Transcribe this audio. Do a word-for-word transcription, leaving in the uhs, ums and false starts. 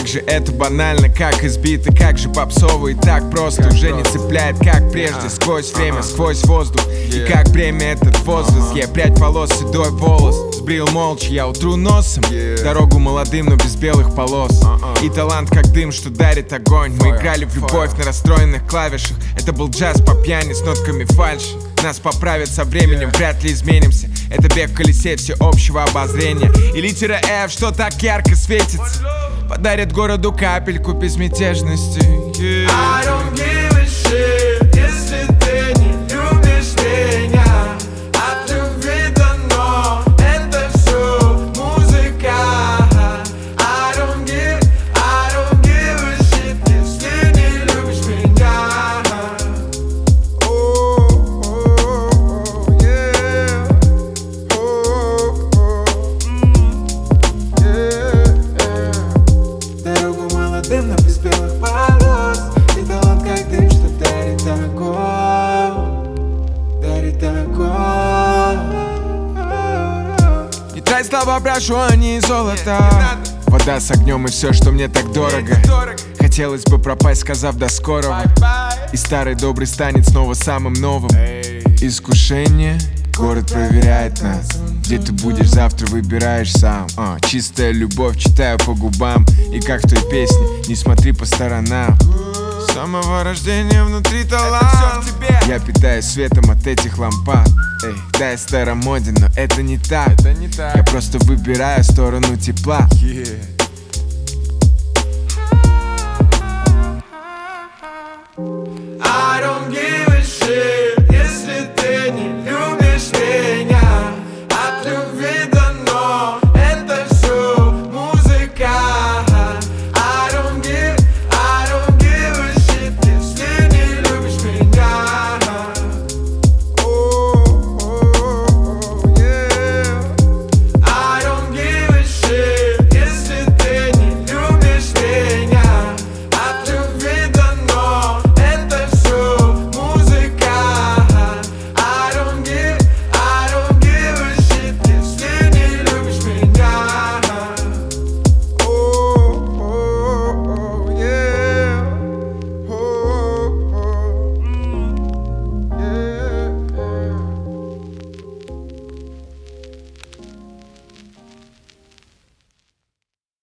Как же это банально, как избито, как же попсово и так просто. Уже не цепляет, как прежде, сквозь время, сквозь воздух. И как бремя этот возраст, я прядь волос, седой волос. Сбрил молча, я утру носом дорогу молодым, но без белых полос. И талант как дым, что дарит огонь. Мы играли в любовь на расстроенных клавишах. Это был джаз по пьяни с нотками фальши. Нас поправят со временем, вряд ли изменимся. Это бег в колесе всеобщего обозрения. И литера F, что так ярко светится, подарит городу капельку безмятежности. yeah. I don't give a shit, если ты не любишь меня. От любви дано, это все музыка. I don't give, I don't give a shit, если не любишь меня. Oh, oh, oh, yeah. Oh, oh, mm, yeah. Дорогу молодым, но без белых полос. И талант как дым, что дарит огонь, дарит огонь. Не трать слова, прошу, а не золото. Вода с огнем и все, что мне так дорого. Хотелось бы пропасть, сказав до скорого. И старый добрый станет снова самым новым. Искушение, город проверяет нас. Где ты будешь завтра, выбираешь сам. а, Чистая любовь, читаю по губам. И как в той песне, не смотри по сторонам. С самого рождения внутри талант. Я питаюсь светом от этих лампад. Эй, да, я старомоден, но это не так. Это не так. Я просто выбираю сторону тепла. Yeah.